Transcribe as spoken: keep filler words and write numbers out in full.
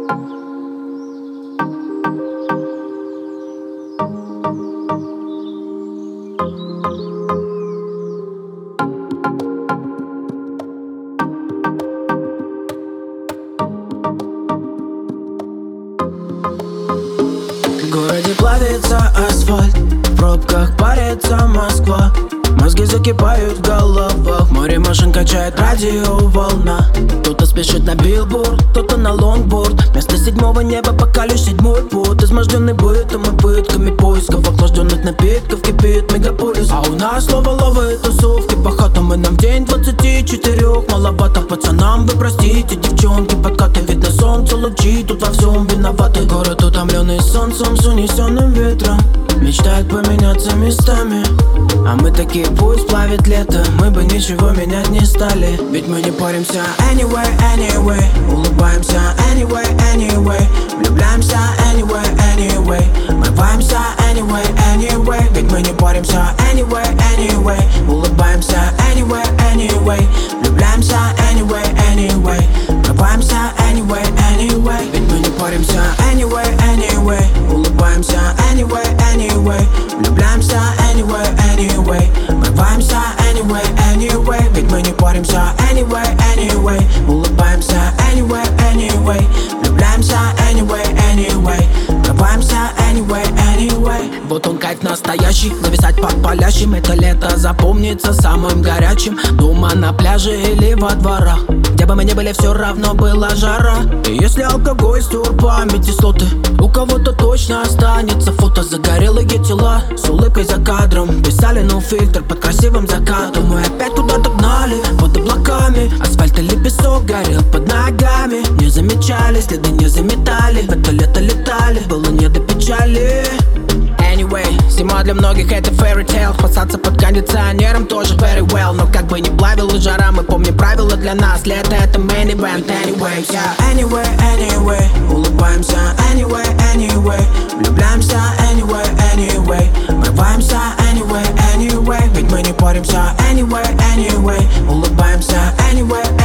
В городе плавится асфальт, в пробках парится Москва. Мозги закипают в головах, море машин качает радиоволна. Кто-то спешит на билборд, кто-то на лонгборд. Вместо седьмого неба пока лишь седьмой путь. Изможденный бытом и пытками поисков охлажденных напитков кипит мегаполис. А у нас снова ловые тусовки по хатам, и нам в день двадцати четырех маловато. Пацанам вы простите, девчонки подкаты, видно солнце лучи, тут во всем виноваты. Город утомленный солнцем с унесенным ветром, мечтает поменяться местами. А мы такие, пусть плавит лето, мы бы ничего менять не стали. Ведь мы не паримся anyway, anyway. Улыбаемся anyway, anyway. Влюбляемся anyway, anyway. Мы ваемся anyway, anyway. Ведь мы не паримся anyway, anyway. Улыбаемся anyway, anyway. Влюбляемся anyway, anyway. Мы ваемся anyway, anyway. Ведь мы не паримся anyway, anyway. Улыбаемся anyway, anyway. Влюбляемся anyway, anyway. Мы ваемся anyway, anyway. Ведь мы не паримся anyway, anyway. Улыбаемся anyway, anyway. Влюбляемся anyway, anyway. Мы ваемся anyway, anyway. Вот он кайф настоящий, зависать под палящим. Это лето запомнится самым горячим. Дома на пляже или во дворах, где бы мы ни были, все равно была жара. И если алкоголь стер памяти слоты, у кого-то точно останется фото. Загорелые тела с улыбкой за кадром, писали no фильтр под красивым закатом. Мы опять куда-то гнали под облаками, асфальт или песок горел под ногами. Не замечали, следы не заметали, в это лето летали, было не до печали. Anyway, зима для многих это fairy tale. Спасаться под кондиционером тоже very well. Но как бы ни плавила жара, мы помним правила для нас. Лето это main event anyway, yeah. Anyway, anyway. Улыбаемся anyway, anyway. Влюбляемся anyway, anyway. Мы ваемся anyway, anyway. Ведь мы не паримся anyway, anyway. Улыбаемся anyway,